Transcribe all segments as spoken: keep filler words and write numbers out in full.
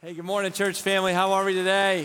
Hey, good morning, church family. How are we today?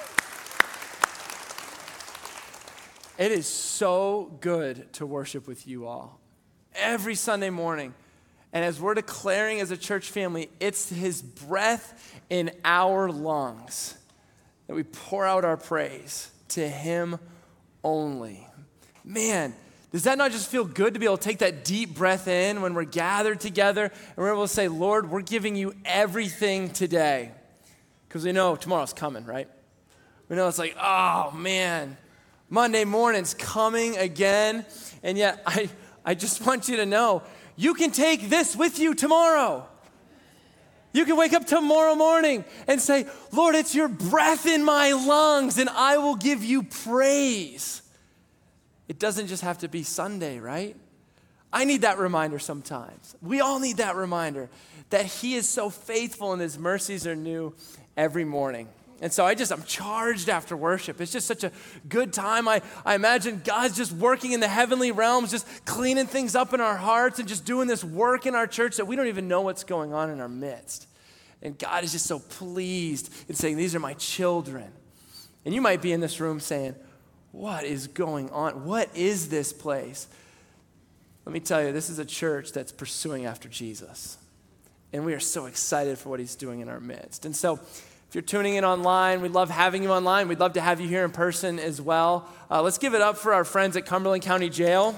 It is so good to worship with you all every Sunday morning. And as we're declaring as a church family, it's His breath in our lungs that we pour out our praise to Him only. Man, does that not just feel good to be able to take that deep breath in when we're gathered together and we're able to say, Lord, we're giving you everything today? Because we know tomorrow's coming, right? We know it's like, oh man, Monday morning's coming again. And yet I, I just want you to know, you can take this with you tomorrow. You can wake up tomorrow morning and say, Lord, it's your breath in my lungs and I will give you praise. It doesn't just have to be Sunday, right? I need that reminder sometimes. We all need that reminder that He is so faithful and His mercies are new every morning. And so I just, I'm charged after worship. It's just such a good time. I, I imagine God's just working in the heavenly realms, just cleaning things up in our hearts and just doing this work in our church that we don't even know what's going on in our midst. And God is just so pleased in saying, these are my children. And you might be in this room saying, what is going on? What is this place? Let me tell you, this is a church that's pursuing after Jesus. And we are so excited for what He's doing in our midst. And so if you're tuning in online, we'd love having you online. We'd love to have you here in person as well. Uh, let's give it up for our friends at Cumberland County Jail.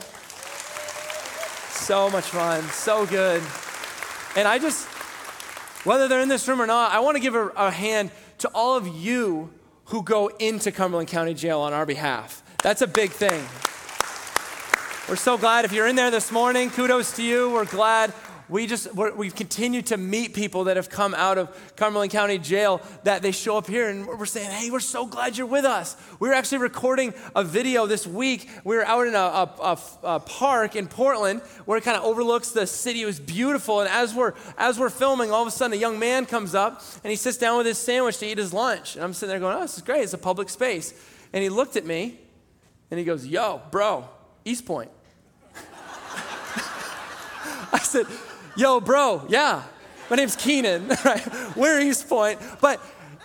So much fun, so good. And I just, whether they're in this room or not, I want to give a, a hand to all of you who go into Cumberland County Jail on our behalf. That's a big thing. We're so glad if you're in there this morning, kudos to you. We're glad. We just, we're, we've continued to meet people that have come out of Cumberland County Jail that they show up here and we're saying, hey, we're so glad you're with us. We were actually recording a video this week. We were out in a, a, a, a park in Portland where it kind of overlooks the city. It was beautiful. And as we're, as we're filming, all of a sudden a young man comes up and he sits down with his sandwich to eat his lunch. And I'm sitting there going, oh, this is great. It's a public space. And he looked at me and he goes, yo, bro, East Point. I said, yo, bro, yeah, my name's Keenan, right? We're East Point. But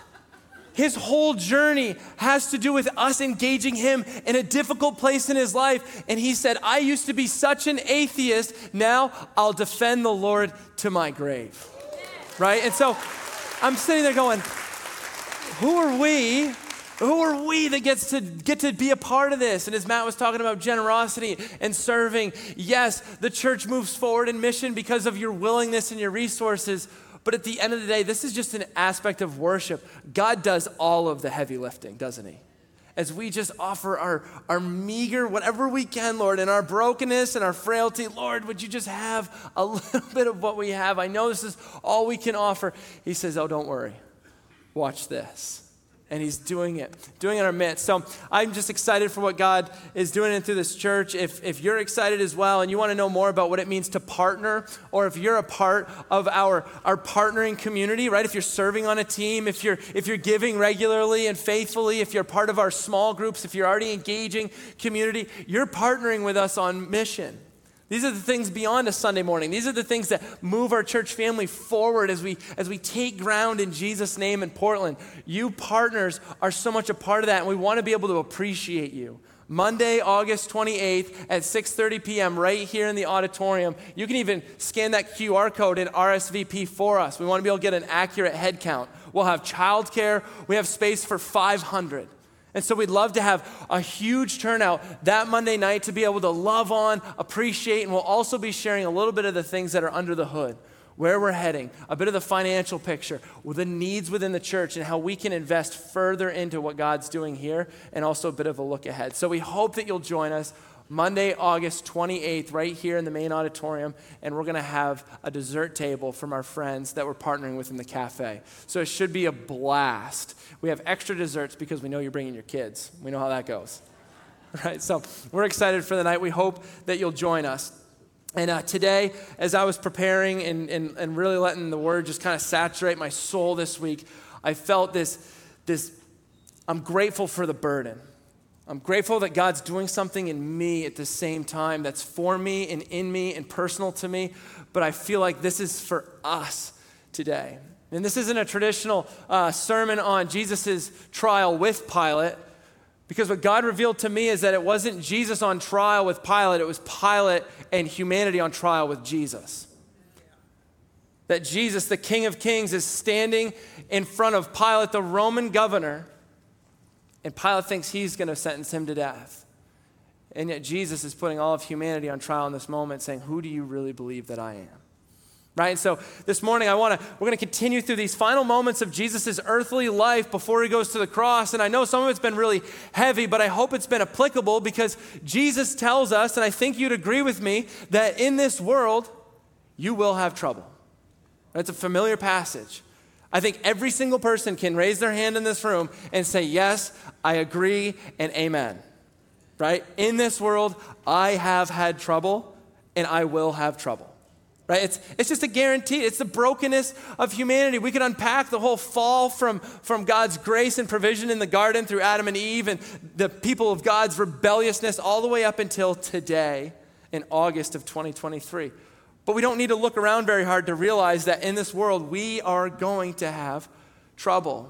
his whole journey has to do with us engaging him in a difficult place in his life. And he said, I used to be such an atheist. Now I'll defend the Lord to my grave, right? And so I'm sitting there going, who are we? Who are we that gets to get to be a part of this? And as Matt was talking about generosity and serving, yes, the church moves forward in mission because of your willingness and your resources. But at the end of the day, this is just an aspect of worship. God does all of the heavy lifting, doesn't He? As we just offer our, our meager, whatever we can, Lord, in our brokenness and our frailty, Lord, would you just have a little bit of what we have? I know this is all we can offer. He says, oh, don't worry. Watch this. And He's doing it, doing it in our midst. So I'm just excited for what God is doing in through this church. If if you're excited as well and you want to know more about what it means to partner, or if you're a part of our, our partnering community, right? If you're serving on a team, if you're if you're giving regularly and faithfully, if you're part of our small groups, if you're already engaging community, you're partnering with us on mission. These are the things beyond a Sunday morning. These are the things that move our church family forward as we as we take ground in Jesus' name in Portland. You partners are so much a part of that, and we want to be able to appreciate you. Monday, August twenty-eighth at six thirty p.m. right here in the auditorium. You can even scan that Q R code and R S V P for us. We want to be able to get an accurate head count. We'll have childcare. We have space for five hundred. And so we'd love to have a huge turnout that Monday night to be able to love on, appreciate, and we'll also be sharing a little bit of the things that are under the hood, where we're heading, a bit of the financial picture, the needs within the church, and how we can invest further into what God's doing here, and also a bit of a look ahead. So we hope that you'll join us Monday, August twenty-eighth, right here in the main auditorium, and we're going to have a dessert table from our friends that we're partnering with in the cafe. So it should be a blast. We have extra desserts because we know you're bringing your kids. We know how that goes, right? So we're excited for the night. We hope that you'll join us. And uh, today, as I was preparing and, and, and really letting the word just kind of saturate my soul this week, I felt this, this, I'm grateful for the burden. I'm grateful that God's doing something in me at the same time that's for me and in me and personal to me, but I feel like this is for us today. And this isn't a traditional uh, sermon on Jesus' trial with Pilate, because what God revealed to me is that it wasn't Jesus on trial with Pilate, it was Pilate and humanity on trial with Jesus. That Jesus, the King of Kings, is standing in front of Pilate, the Roman governor, and Pilate thinks he's going to sentence him to death. And yet Jesus is putting all of humanity on trial in this moment, saying, who do you really believe that I am? Right? And so this morning I want to, we're going to continue through these final moments of Jesus' earthly life before he goes to the cross. And I know some of it's been really heavy, but I hope it's been applicable because Jesus tells us, and I think you'd agree with me, that in this world, you will have trouble. It's a familiar passage. I think every single person can raise their hand in this room and say, yes, I agree, and amen. Right? In this world, I have had trouble, and I will have trouble. Right? It's, it's just a guarantee. It's the brokenness of humanity. We could unpack the whole fall from, from God's grace and provision in the garden through Adam and Eve and the people of God's rebelliousness all the way up until today in August of twenty twenty-three. But we don't need to look around very hard to realize that in this world, we are going to have trouble.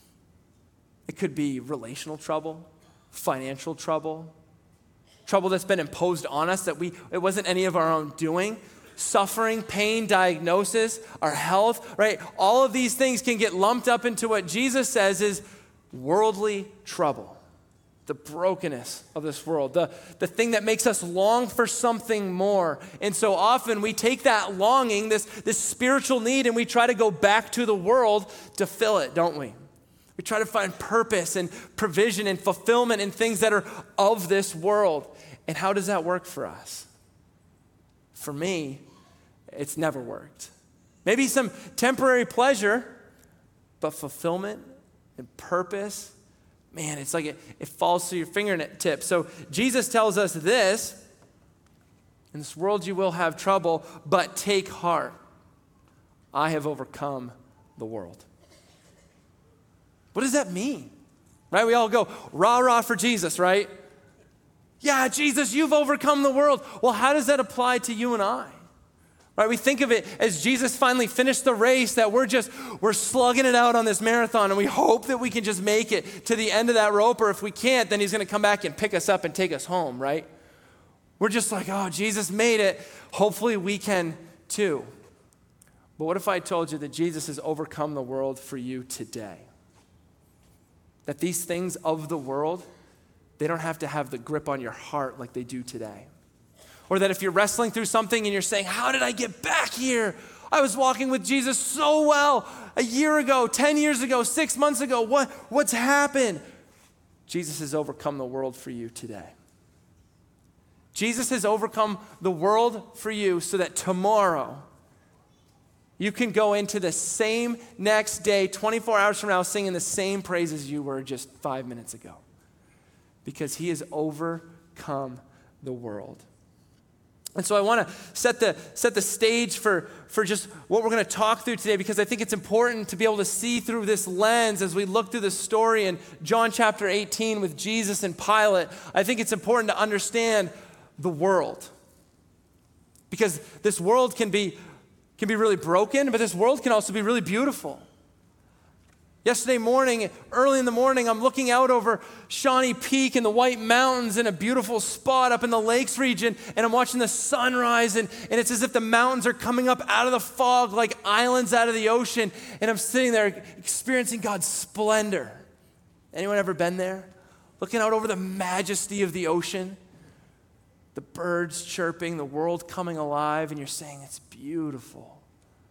It could be relational trouble, financial trouble, trouble that's been imposed on us that we it wasn't any of our own doing. Suffering, pain, diagnosis, our health, right? All of these things can get lumped up into what Jesus says is worldly trouble. The brokenness of this world, the, the thing that makes us long for something more. And so often we take that longing, this, this spiritual need, and we try to go back to the world to fill it, don't we? We try to find purpose and provision and fulfillment in things that are of this world. And how does that work for us? For me, it's never worked. Maybe some temporary pleasure, but fulfillment and purpose, man, it's like it, it falls through your fingertips. So Jesus tells us this, in this world you will have trouble, but take heart. I have overcome the world. What does that mean? Right? We all go, rah, rah for Jesus, right? Yeah, Jesus, you've overcome the world. Well, how does that apply to you and I? Right? We think of it as Jesus finally finished the race, that we're just, we're slugging it out on this marathon, and we hope that we can just make it to the end of that rope, or if we can't, then he's going to come back and pick us up and take us home, right? We're just like, oh, Jesus made it. Hopefully we can too. But what if I told you that Jesus has overcome the world for you today? That these things of the world, they don't have to have the grip on your heart like they do today. Or that if you're wrestling through something and you're saying, how did I get back here? I was walking with Jesus so well a year ago, ten years ago, six months ago. What, what's happened? Jesus has overcome the world for you today. Jesus has overcome the world for you so that tomorrow you can go into the same next day, twenty-four hours from now, singing the same praises you were just five minutes ago. Because he has overcome the world. And so I want to set the set the stage for, for just what we're going to talk through today, because I think it's important to be able to see through this lens as we look through the story in John chapter eighteen with Jesus and Pilate. I think it's important to understand the world. Because this world can be, can be really broken, but this world can also be really beautiful. Yesterday morning, early in the morning, I'm looking out over Shawnee Peak and the White Mountains in a beautiful spot up in the Lakes region, and I'm watching the sunrise, and, and it's as if the mountains are coming up out of the fog like islands out of the ocean, and I'm sitting there experiencing God's splendor. Anyone ever been there? Looking out over the majesty of the ocean, the birds chirping, the world coming alive, and you're saying, it's beautiful.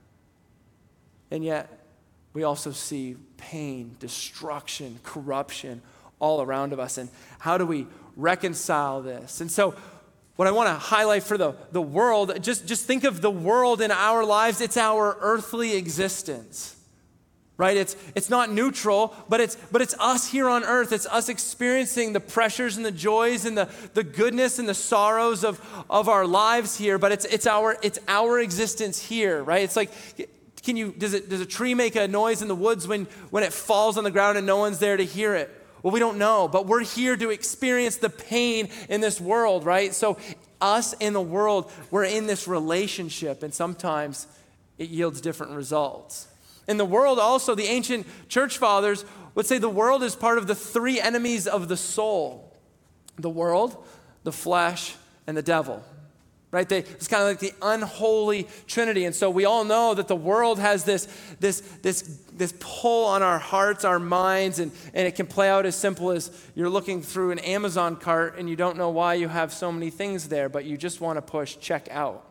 And yet, we also see pain, destruction, corruption all around of us. And how do we reconcile this? And so what I want to highlight for the, the world, just, just think of the world in our lives. It's our earthly existence, right? It's, it's not neutral, but it's, but it's us here on earth. It's us experiencing the pressures and the joys and the, the goodness and the sorrows of, of our lives here. But it's, it's, our, it's our existence here, right? It's like... Can you, does it, does a tree make a noise in the woods when, when it falls on the ground and no one's there to hear it? Well, we don't know, but we're here to experience the pain in this world, right? So us in the world, we're in this relationship, and sometimes it yields different results. In the world also, the ancient church fathers would say the world is part of the three enemies of the soul. The world, the flesh, and the devil. Right? They, it's kind of like the unholy trinity. And so we all know that the world has this, this, this, this pull on our hearts, our minds, and, and it can play out as simple as you're looking through an Amazon cart and you don't know why you have so many things there, but you just want to push check out.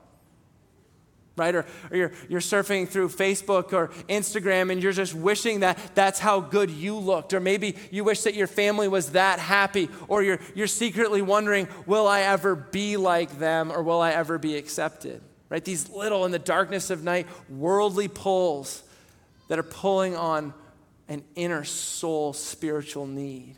Right? Or, or you're, you're surfing through Facebook or Instagram and you're just wishing that that's how good you looked. Or maybe you wish that your family was that happy. Or you're, you're secretly wondering, will I ever be like them or will I ever be accepted? Right? These little, in the darkness of night, worldly pulls that are pulling on an inner soul spiritual need.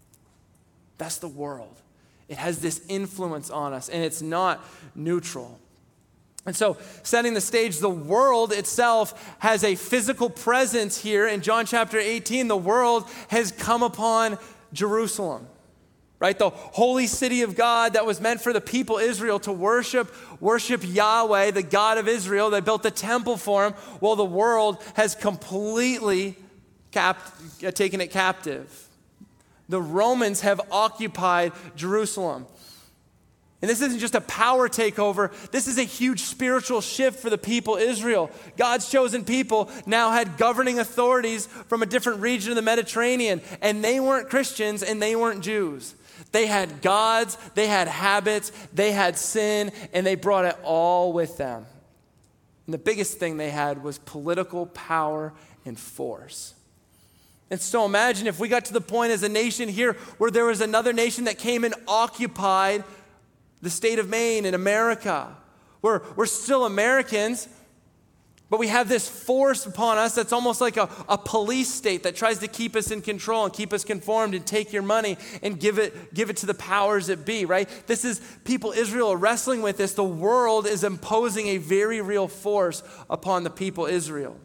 That's the world. It has this influence on us and it's not neutral. And so, setting the stage, the world itself has a physical presence here. In John chapter eighteen, the world has come upon Jerusalem, right? The holy city of God that was meant for the people Israel to worship, worship Yahweh, the God of Israel. They built the temple for him. Well, the world has completely capt- taken it captive. The Romans have occupied Jerusalem. And this isn't just a power takeover. This is a huge spiritual shift for the people Israel. God's chosen people now had governing authorities from a different region of the Mediterranean. And they weren't Christians and they weren't Jews. They had gods, they had habits, they had sin, and they brought it all with them. And the biggest thing they had was political power and force. And so imagine if we got to the point as a nation here where there was another nation that came and occupied the state of Maine in America. We're, we're still Americans, but we have this force upon us that's almost like a, a police state that tries to keep us in control and keep us conformed and take your money and give it, give it to the powers that be, right? This is people Israel are wrestling with this. The world is imposing a very real force upon the people Israel.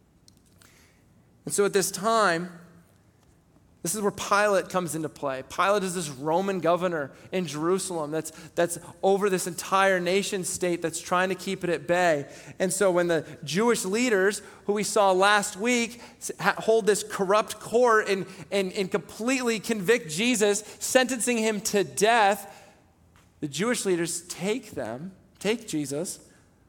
And so at this time, this is where Pilate comes into play. Pilate is this Roman governor in Jerusalem that's, that's over this entire nation state that's trying to keep it at bay. And so when the Jewish leaders, who we saw last week, hold this corrupt court and, and, and completely convict Jesus, sentencing him to death, the Jewish leaders take them, take Jesus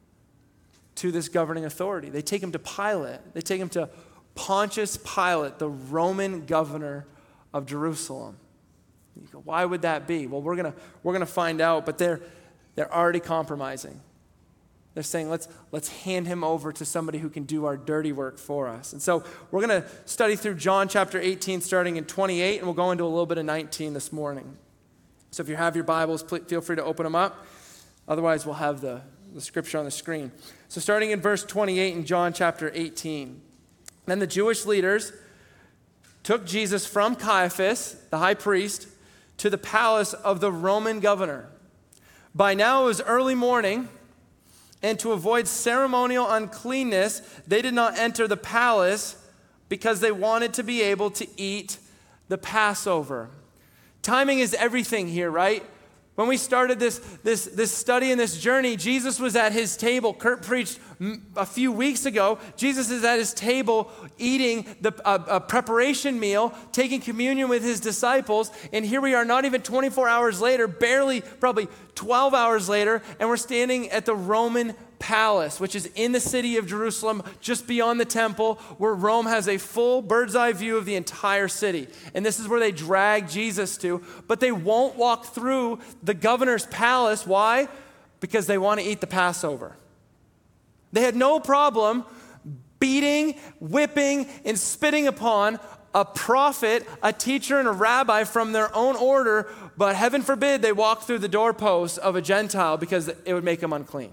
to this governing authority. They take him to Pilate. They take him to Pontius Pilate, the Roman governor of Jerusalem. You go, why would that be? Well, we're gonna we're gonna find out, but they're they're already compromising. They're saying, let's let's hand him over to somebody who can do our dirty work for us. And so we're gonna study through John chapter eighteen, starting in twenty-eight, and we'll go into a little bit of nineteen this morning. So if you have your Bibles, please feel free to open them up. Otherwise, we'll have the, the scripture on the screen. So starting in verse twenty-eight in John chapter eighteen. Then the Jewish leaders took Jesus from Caiaphas, the high priest, to the palace of the Roman governor. By now it was early morning, and to avoid ceremonial uncleanness, they did not enter the palace because they wanted to be able to eat the Passover. Timing is everything here, right? When we started this, this, this study and this journey, Jesus was at his table. Kurt preached a few weeks ago. Jesus is at his table eating the, a, a preparation meal, taking communion with his disciples. And here we are not even twenty-four hours later, barely probably twelve hours later, and we're standing at the Roman palace, which is in the city of Jerusalem, just beyond the temple, where Rome has a full bird's eye view of the entire city. And this is where they drag Jesus to, but they won't walk through the governor's palace. Why? Because they want to eat the Passover. They had no problem beating, whipping, and spitting upon a prophet, a teacher, and a rabbi from their own order, but heaven forbid they walk through the doorposts of a Gentile because it would make them unclean.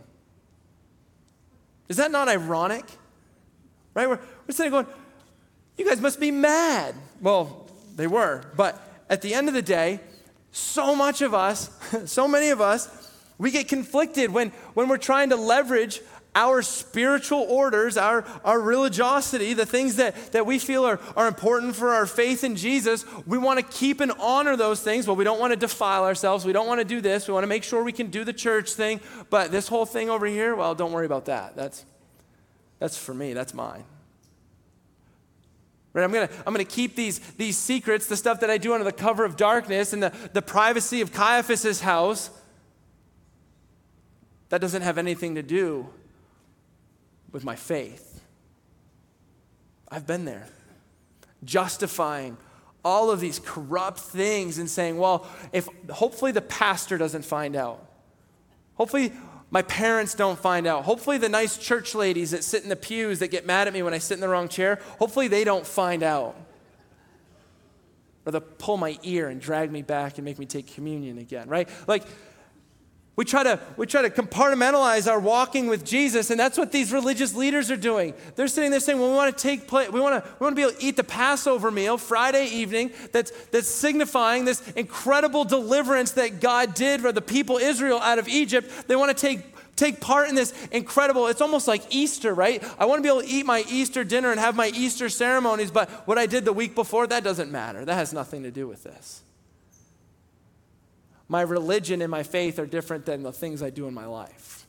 Is that not ironic? Right? We're, we're sitting going, you guys must be mad. Well, they were. But at the end of the day, so much of us, so many of us, we get conflicted when, when we're trying to leverage our spiritual orders, our, our religiosity, the things that, that we feel are, are important for our faith in Jesus. We want to keep and honor those things, but we don't want to defile ourselves. We don't want to do this. We want to make sure we can do the church thing. But this whole thing over here, well, don't worry about that. That's, that's for me. That's mine. Right? I'm gonna, I'm gonna keep these, these secrets, the stuff that I do under the cover of darkness and the, the privacy of Caiaphas' house. That doesn't have anything to do with my faith. I've been there. Justifying all of these corrupt things and saying, well, if hopefully the pastor doesn't find out. Hopefully my parents don't find out. Hopefully the nice church ladies that sit in the pews that get mad at me when I sit in the wrong chair, hopefully they don't find out. Or they'll pull my ear and drag me back and make me take communion again, right? Like, we try to we try to compartmentalize our walking with Jesus, and that's what these religious leaders are doing. They're sitting there saying, well, we want to take place, we want to we want to be able to eat the Passover meal Friday evening that's that's signifying this incredible deliverance that God did for the people Israel out of Egypt. They want to take take part in this incredible, it's almost like Easter, right? I want to be able to eat my Easter dinner and have my Easter ceremonies, but what I did the week before, that doesn't matter. That has nothing to do with this. My religion and my faith are different than the things I do in my life.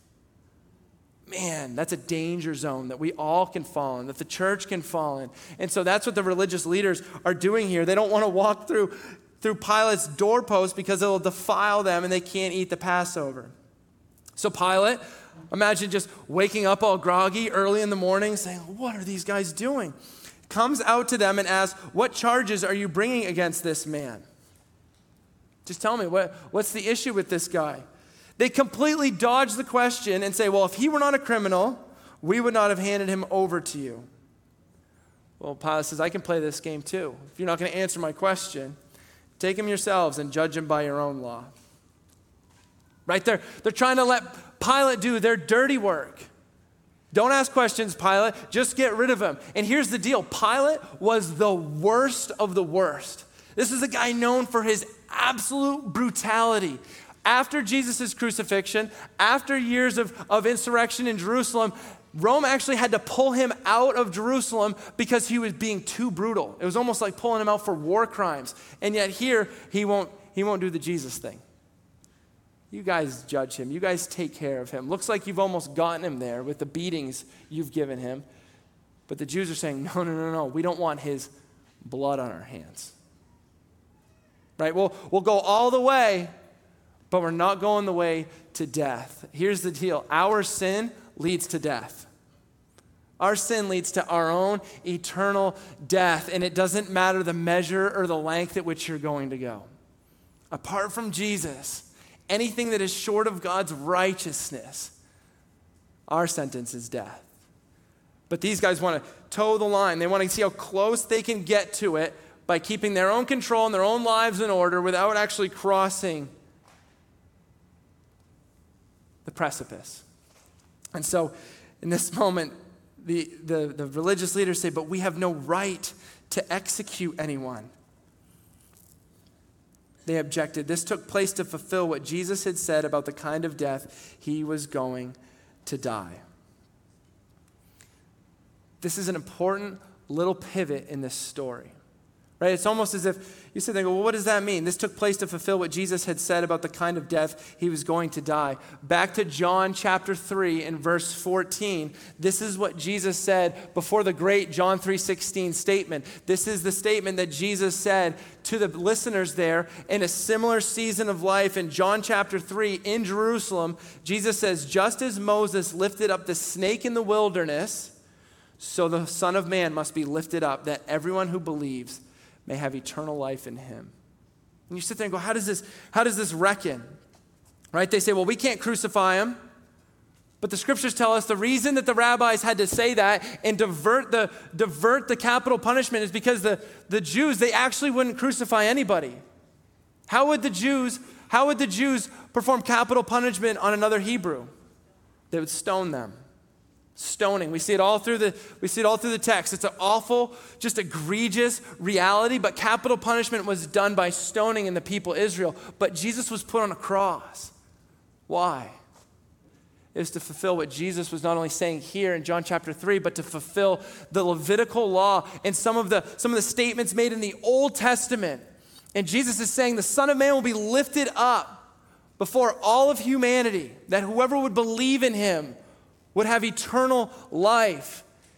Man, that's a danger zone that we all can fall in, that the church can fall in. And so that's what the religious leaders are doing here. They don't want to walk through, through Pilate's doorpost because it will defile them and they can't eat the Passover. So Pilate, imagine just waking up all groggy early in the morning saying, what are these guys doing? Comes out to them and asks, what charges are you bringing against this man? Just tell me, what, what's the issue with this guy? They completely dodge the question and say, well, if he were not a criminal, we would not have handed him over to you. Well, Pilate says, I can play this game too. If you're not going to answer my question, take him yourselves and judge him by your own law. Right there, they're trying to let Pilate do their dirty work. Don't ask questions, Pilate. Just get rid of him. And here's the deal. Pilate was the worst of the worst. This is a guy known for his absolute brutality. After Jesus' crucifixion, after years of, of insurrection in Jerusalem, Rome actually had to pull him out of Jerusalem because he was being too brutal. It was almost like pulling him out for war crimes. And yet here, he won't, he won't do the Jesus thing. You guys judge him. You guys take care of him. Looks like you've almost gotten him there with the beatings you've given him. But the Jews are saying, no, no, no, no. We don't want his blood on our hands. Right? We'll, we'll go all the way, but we're not going the way to death. Here's the deal. Our sin leads to death. Our sin leads to our own eternal death, and it doesn't matter the measure or the length at which you're going to go. Apart from Jesus, anything that is short of God's righteousness, our sentence is death. But these guys want to toe the line. They want to see how close they can get to it by keeping their own control and their own lives in order without actually crossing the precipice. And so in this moment, the, the, the religious leaders say, but we have no right to execute anyone. They objected. This took place to fulfill what Jesus had said about the kind of death he was going to die. This is an important little pivot in this story. Right? It's almost as if you sit there and go, well, what does that mean? This took place to fulfill what Jesus had said about the kind of death he was going to die. Back to John chapter three and verse fourteen. This is what Jesus said before the great John three sixteen statement. This is the statement that Jesus said to the listeners there in a similar season of life in John chapter three in Jerusalem. Jesus says, just as Moses lifted up the snake in the wilderness, so the Son of Man must be lifted up, that everyone who believes may have eternal life in him. And you sit there and go, how does this, how does this reckon? Right? They say, well, we can't crucify him. But the scriptures tell us the reason that the rabbis had to say that and divert the, divert the capital punishment is because the, the Jews, they actually wouldn't crucify anybody. How would the Jews, how would the Jews perform capital punishment on another Hebrew? They would stone them. Stoning. We see it all through the we see it all through the text. It's an awful, just egregious reality, but capital punishment was done by stoning in the people Israel. But Jesus was put on a cross. Why? It was to fulfill what Jesus was not only saying here in John chapter three, but to fulfill the Levitical law and some of the some of the statements made in the Old Testament. And Jesus is saying the Son of Man will be lifted up before all of humanity, that whoever would believe in him would have eternal life.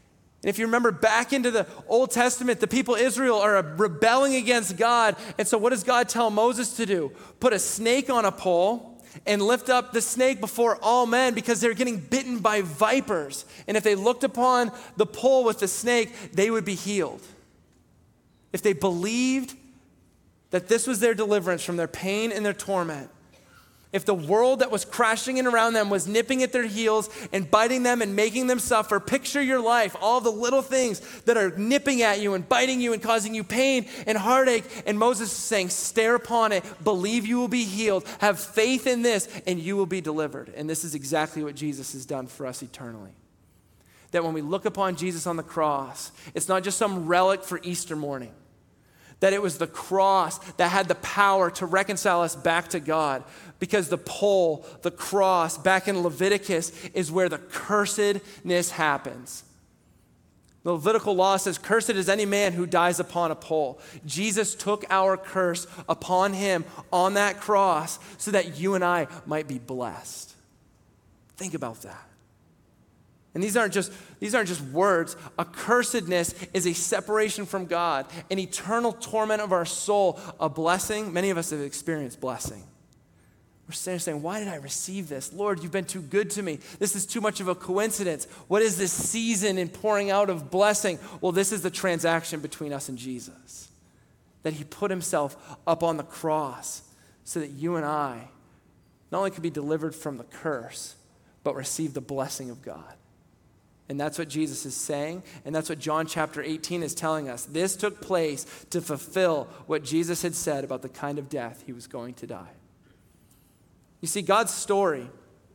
And if you remember back into the Old Testament, the people of Israel are rebelling against God. And so what does God tell Moses to do? Put a snake on a pole and lift up the snake before all men because they're getting bitten by vipers. And if they looked upon the pole with the snake, they would be healed. If they believed that this was their deliverance from their pain and their torment, if the world that was crashing in around them was nipping at their heels and biting them and making them suffer, picture your life, all the little things that are nipping at you and biting you and causing you pain and heartache. And Moses is saying, stare upon it, believe you will be healed, have faith in this, and you will be delivered. And this is exactly what Jesus has done for us eternally. That when we look upon Jesus on the cross, it's not just some relic for Easter morning. That it was the cross that had the power to reconcile us back to God. Because the pole, the cross, back in Leviticus is where the cursedness happens. The Levitical law says, cursed is any man who dies upon a pole. Jesus took our curse upon him on that cross so that you and I might be blessed. Think about that. And these aren't just these aren't just words. Accursedness is a separation from God, an eternal torment of our soul, a blessing. Many of us have experienced blessing. We're sitting saying, why did I receive this? Lord, you've been too good to me. This is too much of a coincidence. What is this season in pouring out of blessing? Well, this is the transaction between us and Jesus. That he put himself up on the cross so that you and I not only could be delivered from the curse, but receive the blessing of God. And that's what Jesus is saying, and that's what John chapter eighteen is telling us. This took place to fulfill what Jesus had said about the kind of death he was going to die. You see, God's story,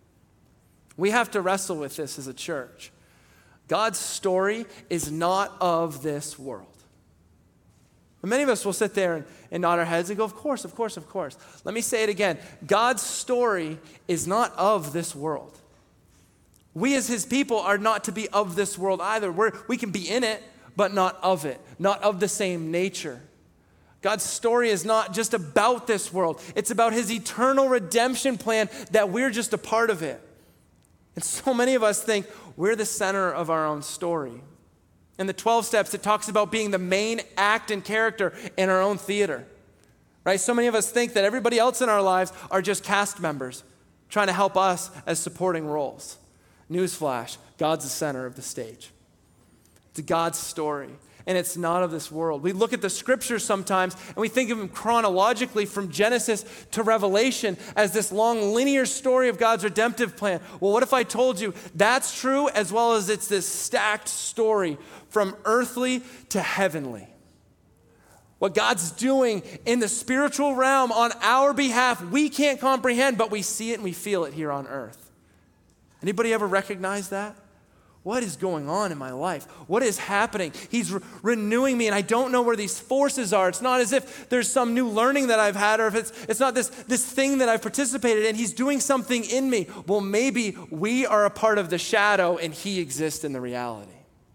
we have to wrestle with this as a church. God's story is not of this world. And many of us will sit there and, and nod our heads and go, of course, of course, of course. Let me say it again. God's story is not of this world. We as his people are not to be of this world either. We're, we can be in it, but not of it, not of the same nature. God's story is not just about this world. It's about his eternal redemption plan that we're just a part of it. And so many of us think we're the center of our own story. In the twelve steps, it talks about being the main act and character in our own theater. Right? So many of us think that everybody else in our lives are just cast members trying to help us as supporting roles. Newsflash, God's the center of the stage. It's God's story, and it's not of this world. We look at the scriptures sometimes, and we think of them chronologically from Genesis to Revelation as this long linear story of God's redemptive plan. Well, what if I told you that's true as well as it's this stacked story from earthly to heavenly? What God's doing in the spiritual realm on our behalf, we can't comprehend, but we see it and we feel it here on earth. Anybody ever recognize that? What is going on in my life? What is happening? He's re- renewing me, and I don't know where these forces are. It's not as if there's some new learning that I've had, or if it's it's not this, this thing that I've participated in. He's doing something in me. Well, maybe we are a part of the shadow, and he exists in the reality.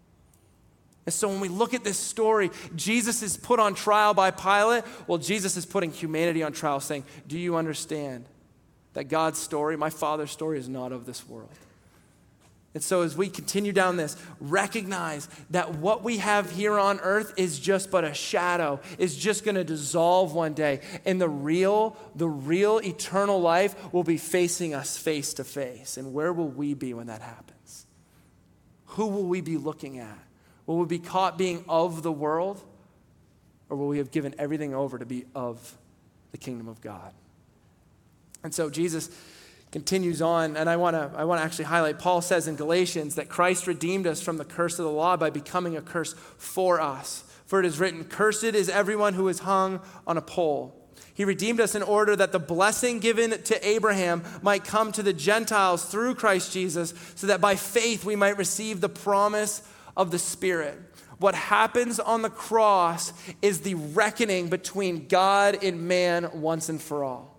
And so when we look at this story, Jesus is put on trial by Pilate. Well, Jesus is putting humanity on trial, saying, do you understand that God's story, my Father's story, is not of this world? And so as we continue down this, recognize that what we have here on earth is just but a shadow, is just going to dissolve one day. And the real, the real eternal life will be facing us face to face. And where will we be when that happens? Who will we be looking at? Will we be caught being of the world? Or will we have given everything over to be of the kingdom of God? And so Jesus continues on, and I want to I want to actually highlight, Paul says in Galatians that Christ redeemed us from the curse of the law by becoming a curse for us. For it is written, cursed is everyone who is hung on a pole. He redeemed us in order that the blessing given to Abraham might come to the Gentiles through Christ Jesus, so that by faith we might receive the promise of the Spirit. What happens on the cross is the reckoning between God and man once and for all.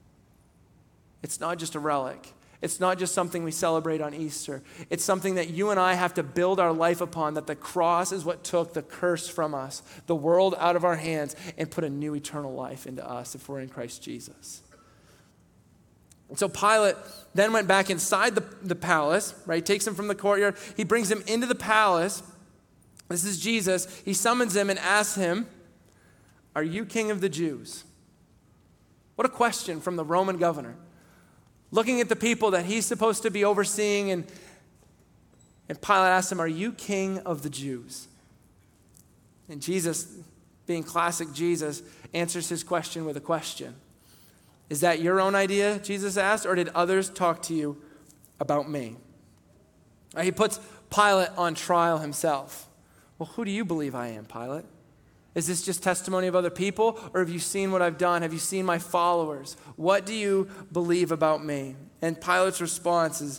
It's not just a relic. It's not just something we celebrate on Easter. It's something that you and I have to build our life upon, that the cross is what took the curse from us, the world out of our hands, and put a new eternal life into us if we're in Christ Jesus. And so Pilate then went back inside the, the palace, right? Takes him from the courtyard. He brings him into the palace, This is Jesus. He summons him and asks him, "Are you king of the Jews?" What a question from the Roman governor. Looking at the people that he's supposed to be overseeing, and, and Pilate asks him, "Are you king of the Jews?" And Jesus, being classic Jesus, answers his question with a question. "Is that your own idea," Jesus asked, "or did others talk to you about me?" He puts Pilate on trial himself. "Well, who do you believe I am, Pilate? Is this just testimony of other people, or have you seen what I've done? Have you seen my followers? What do you believe about me?" And Pilate's response is,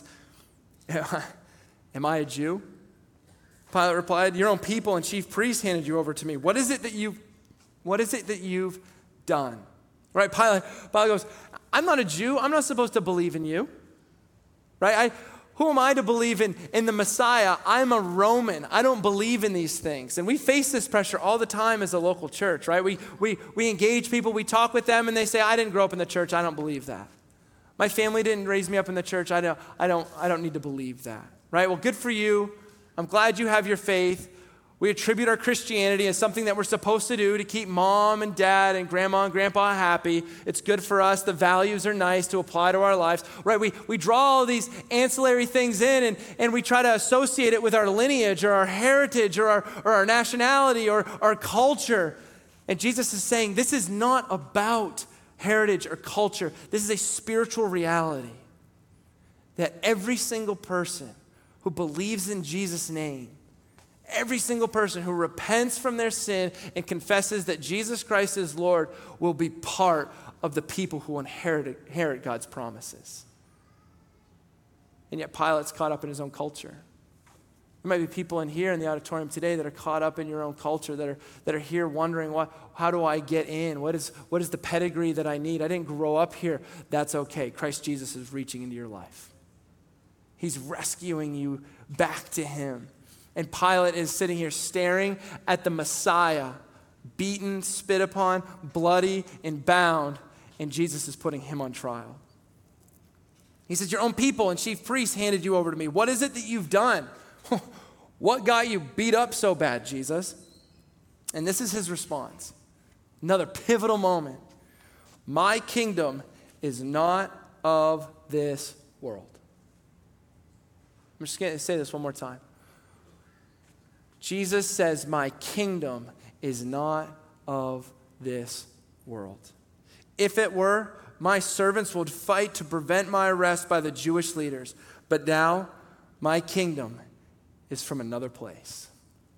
"Am I a Jew?" Pilate replied, "Your own people and chief priests handed you over to me. What is it that you, what is it that you've done?" Right? Pilate, Pilate goes, "I'm not a Jew. I'm not supposed to believe in you." Right? I, who am I to believe in, in the Messiah? I'm a Roman. I don't believe in these things. And we face this pressure all the time as a local church, right? We, we, we engage people, we talk with them, and they say, "I didn't grow up in the church. I don't believe that. My family didn't raise me up in the church. I don't, I don't, I don't need to believe that." Right? Well, good for you. I'm glad you have your faith. We attribute our Christianity as something that we're supposed to do to keep mom and dad and grandma and grandpa happy. It's good for us. The values are nice to apply to our lives, right? We, we draw all these ancillary things in, and, and we try to associate it with our lineage or our heritage or our, or our nationality or our culture. And Jesus is saying this is not about heritage or culture. This is a spiritual reality that every single person who believes in Jesus' name, every single person who repents from their sin and confesses that Jesus Christ is Lord will be part of the people who inherit, inherit God's promises. And yet Pilate's caught up in his own culture. There might be people in here in the auditorium today that are caught up in your own culture, that are, that are here wondering, what, how do I get in? What is, what is the pedigree that I need? I didn't grow up here. That's okay. Christ Jesus is reaching into your life. He's rescuing you back to him. And Pilate is sitting here staring at the Messiah, beaten, spit upon, bloody, and bound, and Jesus is putting him on trial. He says, "Your own people and chief priests handed you over to me. What is it that you've done? What got you beat up so bad, Jesus?" And this is his response. Another pivotal moment. "My kingdom is not of this world." I'm just going to say this one more time. Jesus says, "My kingdom is not of this world. If it were, my servants would fight to prevent my arrest by the Jewish leaders. But now, my kingdom is from another place."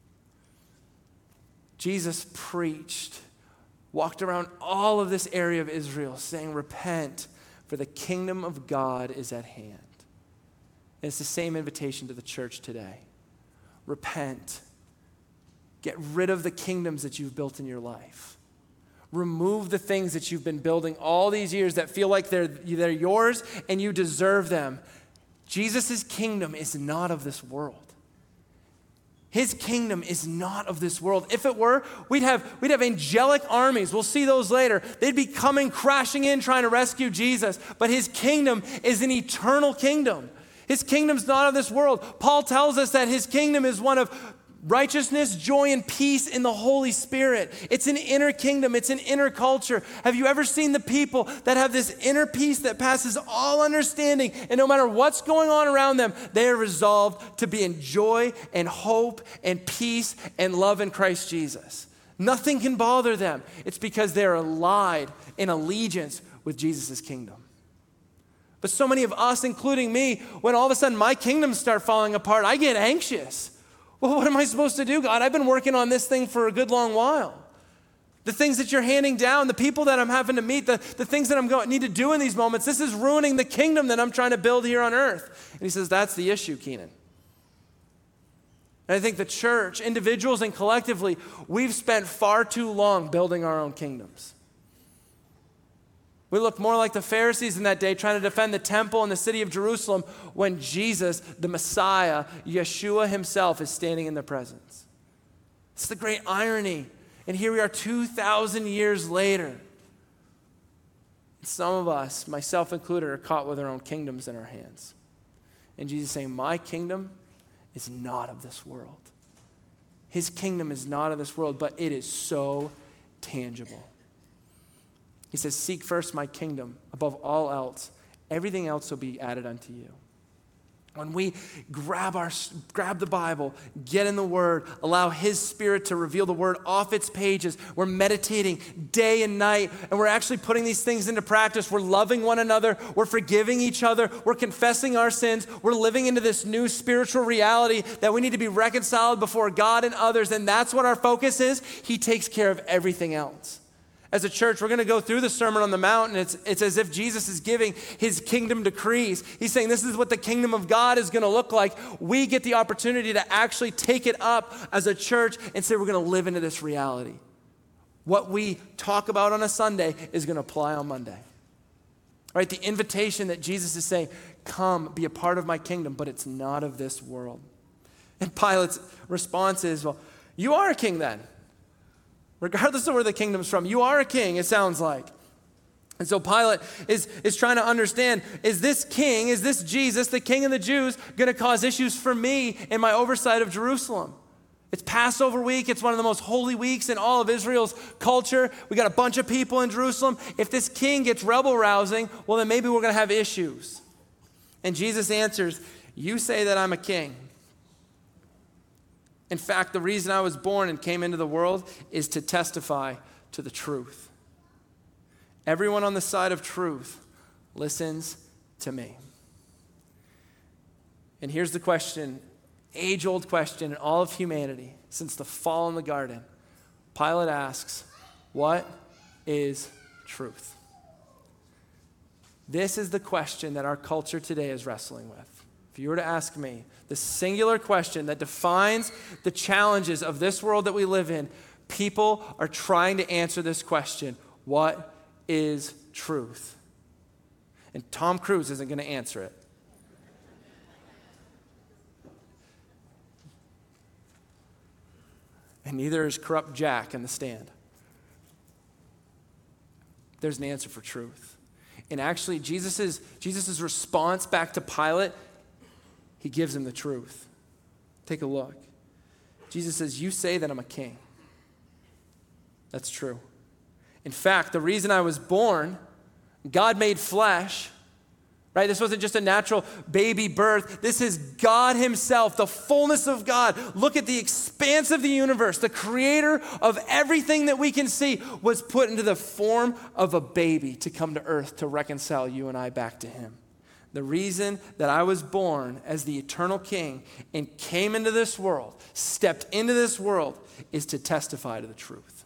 Jesus preached, walked around all of this area of Israel saying, "Repent, for the kingdom of God is at hand." And it's the same invitation to the church today. Repent. Get rid of the kingdoms that you've built in your life. Remove the things that you've been building all these years that feel like they're, they're yours and you deserve them. Jesus' kingdom is not of this world. His kingdom is not of this world. If it were, we'd have, we'd have angelic armies. We'll see those later. They'd be coming crashing in trying to rescue Jesus. But his kingdom is an eternal kingdom. His kingdom's not of this world. Paul tells us that his kingdom is one of righteousness, joy, and peace in the Holy Spirit. It's an inner kingdom. It's an inner culture. Have you ever seen the people that have this inner peace that passes all understanding? And no matter what's going on around them, they are resolved to be in joy and hope and peace and love in Christ Jesus. Nothing can bother them. It's because they're allied in allegiance with Jesus' kingdom. But so many of us, including me, when all of a sudden my kingdoms start falling apart, I get anxious. Well, what am I supposed to do, God? I've been working on this thing for a good long while. The things that you're handing down, the people that I'm having to meet, the, the things that I'm going need to do in these moments, this is ruining the kingdom that I'm trying to build here on earth. And he says, that's the issue, Keenan. And I think the church, individuals and collectively, we've spent far too long building our own kingdoms. We look more like the Pharisees in that day trying to defend the temple and the city of Jerusalem when Jesus, the Messiah, Yeshua himself, is standing in their presence. It's the great irony. And here we are two thousand years later. Some of us, myself included, are caught with our own kingdoms in our hands. And Jesus is saying, my kingdom is not of this world. His kingdom is not of this world, but it is so tangible. He says, seek first my kingdom above all else. Everything else will be added unto you. When we grab our grab the Bible, get in the Word, allow His Spirit to reveal the Word off its pages, we're meditating day and night, and we're actually putting these things into practice. We're loving one another. We're forgiving each other. We're confessing our sins. We're living into this new spiritual reality that we need to be reconciled before God and others, and that's what our focus is. He takes care of everything else. As a church, we're going to go through the Sermon on the Mount, and it's, it's as if Jesus is giving his kingdom decrees. He's saying this is what the kingdom of God is going to look like. We get the opportunity to actually take it up as a church and say we're going to live into this reality. What we talk about on a Sunday is going to apply on Monday. All right, the invitation that Jesus is saying, come, be a part of my kingdom, but it's not of this world. And Pilate's response is, well, you are a king then. Regardless of where the kingdom's from, you are a king, it sounds like. And so Pilate is, is trying to understand, is this king, is this Jesus, the king of the Jews, going to cause issues for me in my oversight of Jerusalem? It's Passover week. It's one of the most holy weeks in all of Israel's culture. We got a bunch of people in Jerusalem. If this king gets rebel-rousing, well, then maybe we're going to have issues. And Jesus answers, you say that I'm a king. In fact, the reason I was born and came into the world is to testify to the truth. Everyone on the side of truth listens to me. And here's the question, age-old question in all of humanity since the fall in the garden. Pilate asks, what is truth? This is the question that our culture today is wrestling with. If you were to ask me, the singular question that defines the challenges of this world that we live in, people are trying to answer this question, what is truth? And Tom Cruise isn't going to answer it. And neither is corrupt Jack in the stand. There's an answer for truth. And actually, Jesus's, Jesus's response back to Pilate, he gives him the truth. Take a look. Jesus says, you say that I'm a king. That's true. In fact, the reason I was born, God made flesh, right? This wasn't just a natural baby birth. This is God himself, the fullness of God. Look at the expanse of the universe. The creator of everything that we can see was put into the form of a baby to come to earth to reconcile you and I back to him. The reason that I was born as the eternal king and came into this world, stepped into this world, is to testify to the truth.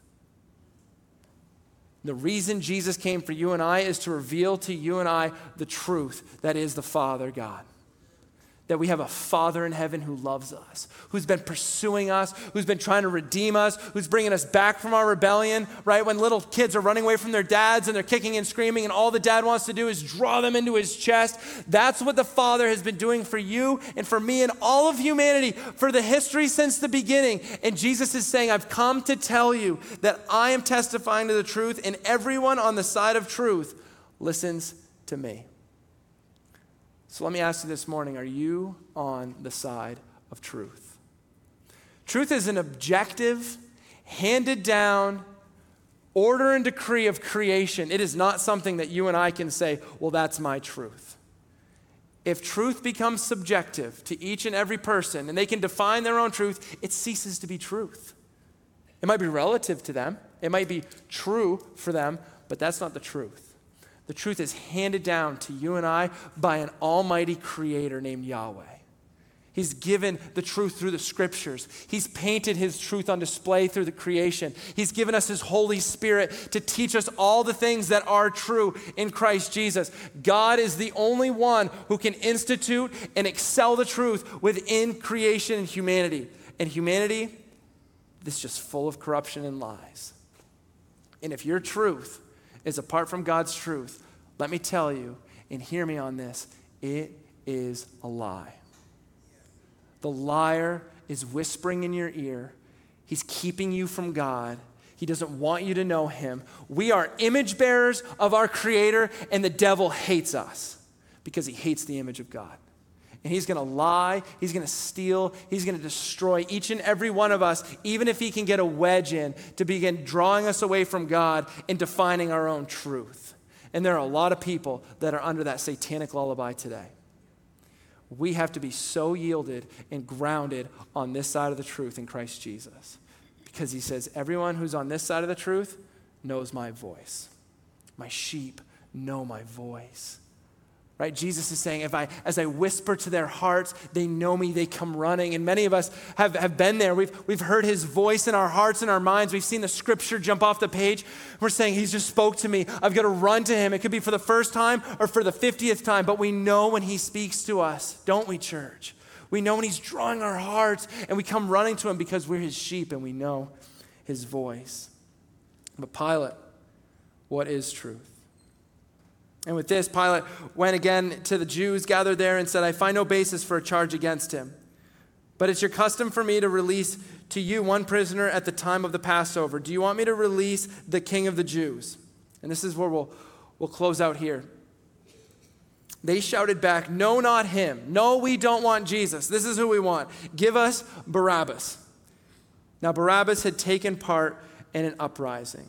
The reason Jesus came for you and I is to reveal to you and I the truth that is the Father God. That we have a Father in heaven who loves us, who's been pursuing us, who's been trying to redeem us, who's bringing us back from our rebellion, right? When little kids are running away from their dads and they're kicking and screaming and all the dad wants to do is draw them into his chest. That's what the Father has been doing for you and for me and all of humanity for the history since the beginning. And Jesus is saying, I've come to tell you that I am testifying to the truth, and everyone on the side of truth listens to me. So let me ask you this morning, are you on the side of truth? Truth is an objective, handed down order and decree of creation. It is not something that you and I can say, well, that's my truth. If truth becomes subjective to each and every person and they can define their own truth, it ceases to be truth. It might be relative to them. It might be true for them, but that's not the truth. The truth is handed down to you and I by an almighty creator named Yahweh. He's given the truth through the scriptures. He's painted his truth on display through the creation. He's given us his Holy Spirit to teach us all the things that are true in Christ Jesus. God is the only one who can institute and excel the truth within creation and humanity. And humanity, this is just full of corruption and lies. And if your truth is apart from God's truth, let me tell you, and hear me on this, it is a lie. The liar is whispering in your ear. He's keeping you from God. He doesn't want you to know him. We are image bearers of our Creator, and the devil hates us because he hates the image of God. And he's going to lie, he's going to steal, he's going to destroy each and every one of us, even if he can get a wedge in to begin drawing us away from God and defining our own truth. And there are a lot of people that are under that satanic lullaby today. We have to be so yielded and grounded on this side of the truth in Christ Jesus. Because he says, everyone who's on this side of the truth knows my voice. My sheep know my voice. Right? Jesus is saying, if I, as I whisper to their hearts, they know me, they come running. And many of us have, have been there. We've, we've heard his voice in our hearts and our minds. We've seen the scripture jump off the page. We're saying, he's just spoke to me. I've got to run to him. It could be for the first time or for the fiftieth time, but we know when he speaks to us, don't we, church? We know when he's drawing our hearts, and we come running to him because we're his sheep and we know his voice. But Pilate, what is truth? And with this, Pilate went again to the Jews gathered there and said, I find no basis for a charge against him. But it's your custom for me to release to you one prisoner at the time of the Passover. Do you want me to release the King of the Jews? And this is where we'll, we'll close out here. They shouted back, no, not him. No, we don't want Jesus. This is who we want. Give us Barabbas. Now, Barabbas had taken part in an uprising.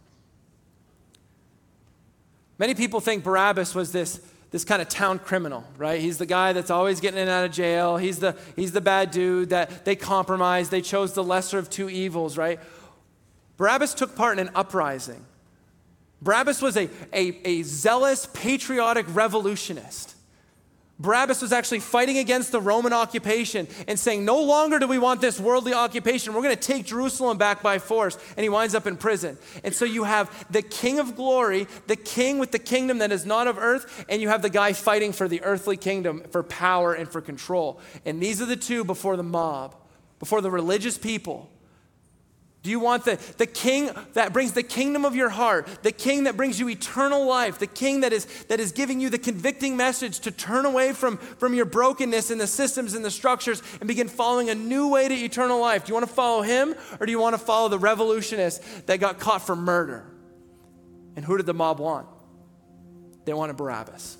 Many people think Barabbas was this, this kind of town criminal, right? He's the guy that's always getting in and out of jail. He's the, he's the bad dude that they compromised. They chose the lesser of two evils, right? Barabbas took part in an uprising. Barabbas was a, a, a zealous, patriotic revolutionist. Barabbas was actually fighting against the Roman occupation and saying, no longer do we want this worldly occupation. We're going to take Jerusalem back by force. And he winds up in prison. And so you have the King of glory, the king with the kingdom that is not of earth, and you have the guy fighting for the earthly kingdom, for power and for control. And these are the two before the mob, before the religious people. Do you want the, the king that brings the kingdom of your heart, the king that brings you eternal life, the king that is, that is giving you the convicting message to turn away from, from your brokenness and the systems and the structures and begin following a new way to eternal life? Do you want to follow him, or do you want to follow the revolutionist that got caught for murder? And who did the mob want? They wanted Barabbas.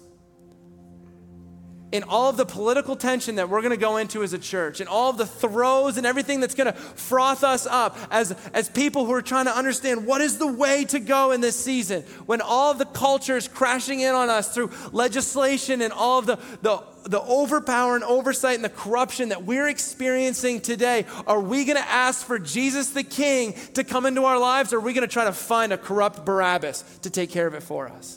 In all of the political tension that we're going to go into as a church, and all of the throes and everything that's going to froth us up as, as people who are trying to understand what is the way to go in this season, when all of the culture is crashing in on us through legislation and all of the, the, the overpower and oversight and the corruption that we're experiencing today, are we going to ask for Jesus the King to come into our lives, or are we going to try to find a corrupt Barabbas to take care of it for us?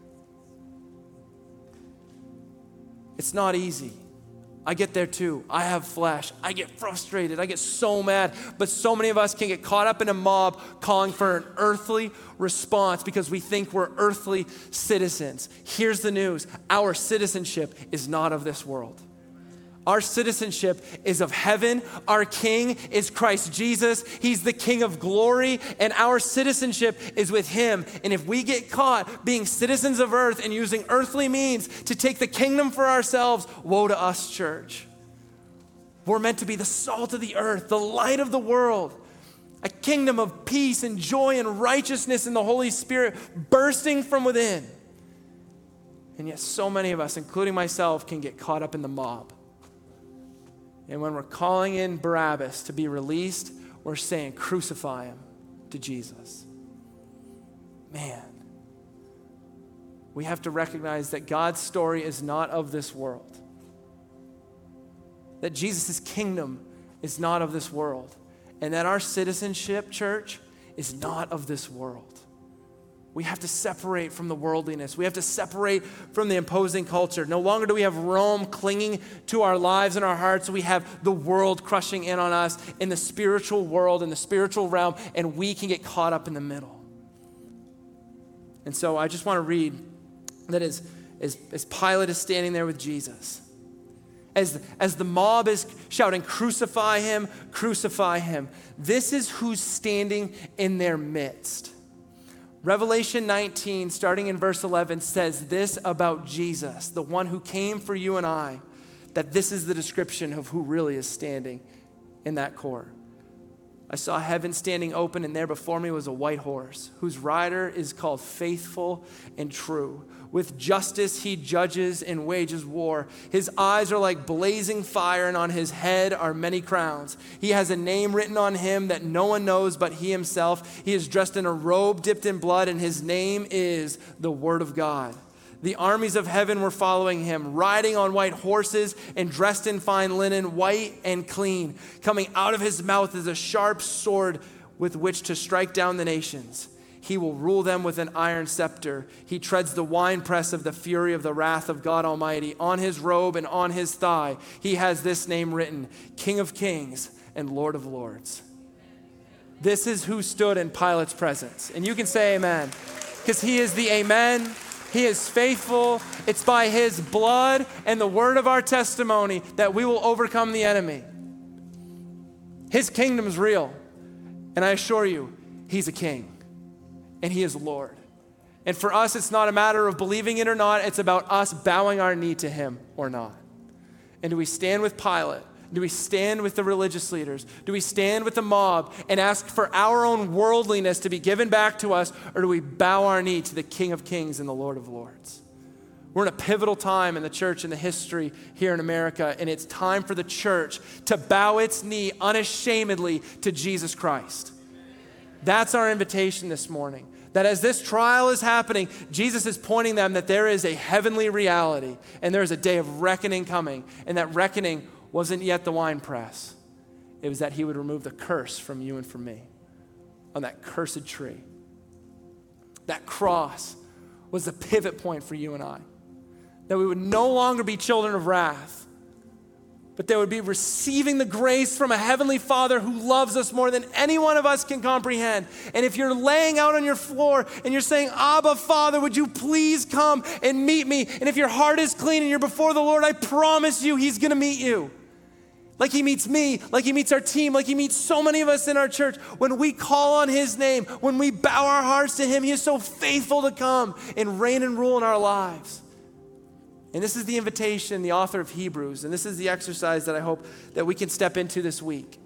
It's not easy. I get there too. I have flesh. I get frustrated. I get so mad. But so many of us can get caught up in a mob calling for an earthly response because we think we're earthly citizens. Here's the news. Our citizenship is not of this world. Our citizenship is of heaven. Our King is Christ Jesus. He's the King of glory, and our citizenship is with him. And if we get caught being citizens of earth and using earthly means to take the kingdom for ourselves, woe to us, church. We're meant to be the salt of the earth, the light of the world, a kingdom of peace and joy and righteousness in the Holy Spirit bursting from within. And yet so many of us, including myself, can get caught up in the mob. And when we're calling in Barabbas to be released, we're saying, crucify him to Jesus. Man, we have to recognize that God's story is not of this world. That Jesus' kingdom is not of this world. And that our citizenship, church, is not of this world. We have to separate from the worldliness. We have to separate from the imposing culture. No longer do we have Rome clinging to our lives and our hearts. We have the world crushing in on us in the spiritual world, in the spiritual realm, and we can get caught up in the middle. And so I just want to read that as, as, as Pilate is standing there with Jesus, as, as the mob is shouting, crucify him, crucify him, this is who's standing in their midst. Revelation nineteen, starting in verse eleven, says this about Jesus, the one who came for you and I, that this is the description of who really is standing in that court. I saw heaven standing open, and there before me was a white horse, whose rider is called Faithful and True. With justice he judges and wages war. His eyes are like blazing fire, and on his head are many crowns. He has a name written on him that no one knows but he himself. He is dressed in a robe dipped in blood, and his name is the Word of God. The armies of heaven were following him, riding on white horses and dressed in fine linen, white and clean. Coming out of his mouth is a sharp sword with which to strike down the nations. He will rule them with an iron scepter. He treads the winepress of the fury of the wrath of God Almighty. On his robe and on his thigh, he has this name written, King of Kings and Lord of Lords. This is who stood in Pilate's presence. And you can say amen, because he is the amen. He is faithful. It's by his blood and the word of our testimony that we will overcome the enemy. His kingdom is real. And I assure you, he's a king. And he is Lord. And for us, it's not a matter of believing it or not. It's about us bowing our knee to him or not. And do we stand with Pilate? Do we stand with the religious leaders? Do we stand with the mob and ask for our own worldliness to be given back to us? Or do we bow our knee to the King of Kings and the Lord of Lords? We're in a pivotal time in the church and the history here in America, and it's time for the church to bow its knee unashamedly to Jesus Christ. That's our invitation this morning. That as this trial is happening, Jesus is pointing them that there is a heavenly reality and there is a day of reckoning coming, and that reckoning wasn't yet the winepress. It was that he would remove the curse from you and from me on that cursed tree. That cross was the pivot point for you and I. That we would no longer be children of wrath, but they would be receiving the grace from a heavenly Father who loves us more than any one of us can comprehend. And if you're laying out on your floor and you're saying, Abba, Father, would you please come and meet me? And if your heart is clean and you're before the Lord, I promise you he's going to meet you. Like he meets me, like he meets our team, like he meets so many of us in our church. When we call on his name, when we bow our hearts to him, he is so faithful to come and reign and rule in our lives. And this is the invitation, the author of Hebrews, and this is the exercise that I hope that we can step into this week.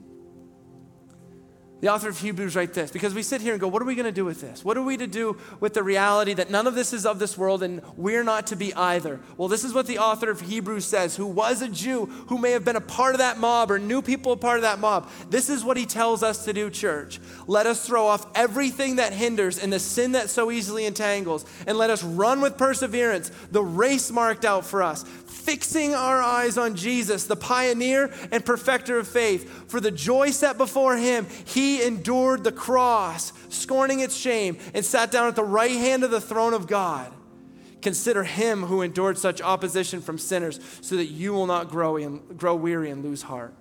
The author of Hebrews writes this, because we sit here and go, what are we going to do with this? What are we to do with the reality that none of this is of this world and we're not to be either? Well, this is what the author of Hebrews says, who was a Jew, who may have been a part of that mob or knew people a part of that mob. This is what he tells us to do, church. Let us throw off everything that hinders and the sin that so easily entangles, and let us run with perseverance the race marked out for us, fixing our eyes on Jesus, the pioneer and perfecter of faith. For the joy set before him, he endured the cross, scorning its shame, and sat down at the right hand of the throne of God. Consider him who endured such opposition from sinners, so that you will not grow and grow weary and lose heart.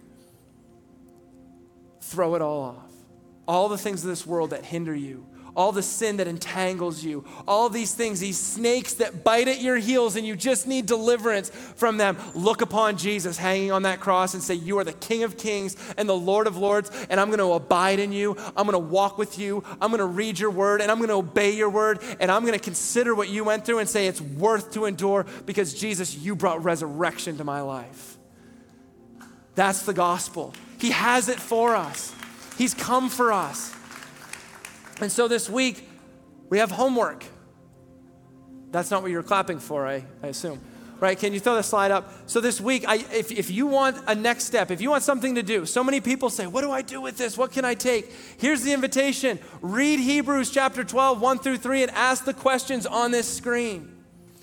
Throw it all off. All the things of this world that hinder you, all the sin that entangles you, all these things, these snakes that bite at your heels and you just need deliverance from them. Look upon Jesus hanging on that cross and say, you are the King of Kings and the Lord of Lords, and I'm going to abide in you. I'm going to walk with you. I'm going to read your word, and I'm going to obey your word, and I'm going to consider what you went through and say it's worth to endure because Jesus, you brought resurrection to my life. That's the gospel. He has it for us. He's come for us. And so this week, we have homework. That's not what you're clapping for, I, I assume. Right, can you throw the slide up? So this week, I, if, if you want a next step, if you want something to do, so many people say, what do I do with this? What can I take? Here's the invitation. Read Hebrews chapter twelve, one through three, and ask the questions on this screen.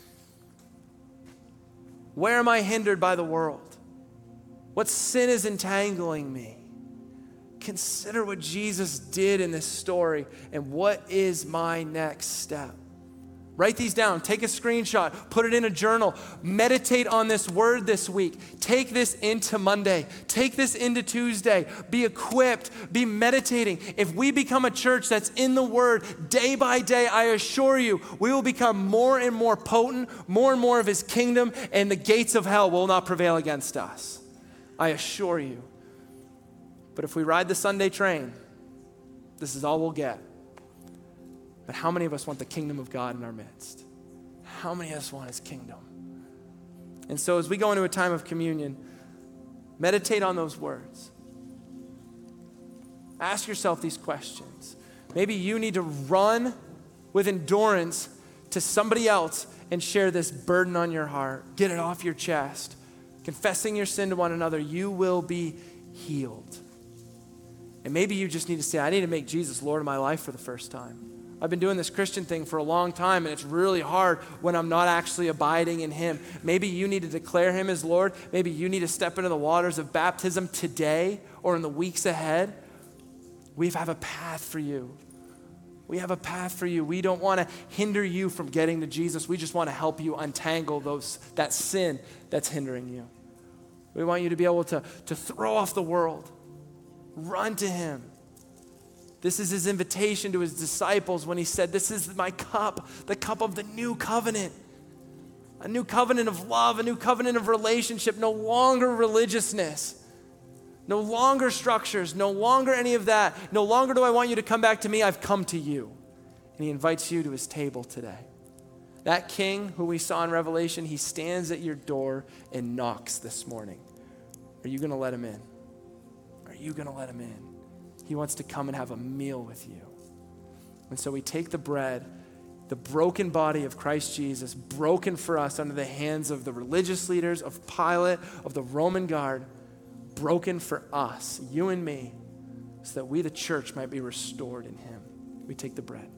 Where am I hindered by the world? What sin is entangling me? Consider what Jesus did in this story and what is my next step. Write these down. Take a screenshot. Put it in a journal. Meditate on this word this week. Take this into Monday. Take this into Tuesday. Be equipped. Be meditating. If we become a church that's in the word day by day, I assure you, we will become more and more potent, more and more of his kingdom, and the gates of hell will not prevail against us. I assure you. But if we ride the Sunday train, this is all we'll get. But how many of us want the kingdom of God in our midst? How many of us want his kingdom? And so as we go into a time of communion, meditate on those words. Ask yourself these questions. Maybe you need to run with endurance to somebody else and share this burden on your heart. Get it off your chest. Confessing your sin to one another, you will be healed. And maybe you just need to say, I need to make Jesus Lord of my life for the first time. I've been doing this Christian thing for a long time, and it's really hard when I'm not actually abiding in him. Maybe you need to declare him as Lord. Maybe you need to step into the waters of baptism today or in the weeks ahead. We have a path for you. We have a path for you. We don't want to hinder you from getting to Jesus. We just want to help you untangle those that sin that's hindering you. We want you to be able to, to throw off the world. Run to him. This is his invitation to his disciples when he said, this is my cup, the cup of the new covenant. A new covenant of love, a new covenant of relationship, no longer religiousness. No longer structures, no longer any of that. No longer do I want you to come back to me, I've come to you. And he invites you to his table today. That king who we saw in Revelation, he stands at your door and knocks this morning. Are you going to let him in? Are you going to let him in? He wants to come and have a meal with you. And so we take the bread, the broken body of Christ Jesus, broken for us under the hands of the religious leaders, of Pilate, of the Roman guard, broken for us, you and me, so that we, the church, might be restored in him. We take the bread.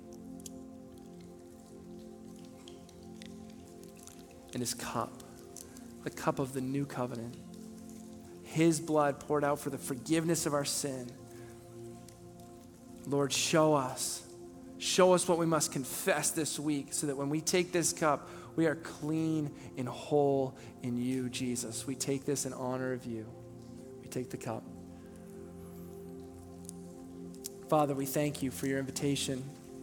And his cup, the cup of the new covenant, his blood poured out for the forgiveness of our sin. Lord, show us, show us what we must confess this week so that when we take this cup, we are clean and whole in you, Jesus. We take this in honor of you. We take the cup. Father, we thank you for your invitation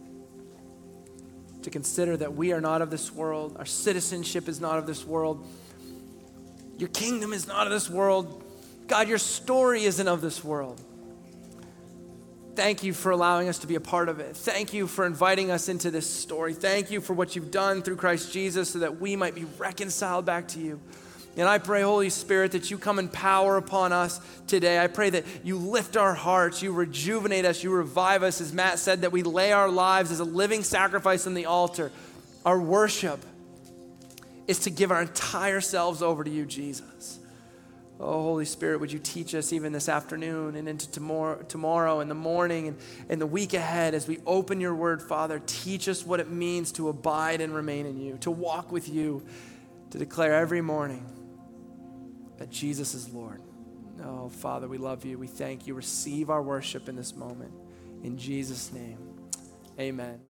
to consider that we are not of this world. Our citizenship is not of this world. Your kingdom is not of this world. God, your story isn't of this world. Thank you for allowing us to be a part of it. Thank you for inviting us into this story. Thank you for what you've done through Christ Jesus so that we might be reconciled back to you. And I pray, Holy Spirit, that you come in power upon us today. I pray that you lift our hearts, you rejuvenate us, you revive us. As Matt said, that we lay our lives as a living sacrifice on the altar. Our worship is to give our entire selves over to you, Jesus. Oh, Holy Spirit, would you teach us even this afternoon and into tomorrow, tomorrow in the morning and, and the week ahead as we open your word, Father. Teach us what it means to abide and remain in you, to walk with you, to declare every morning that Jesus is Lord. Oh, Father, we love you. We thank you. Receive our worship in this moment. In Jesus' name, amen.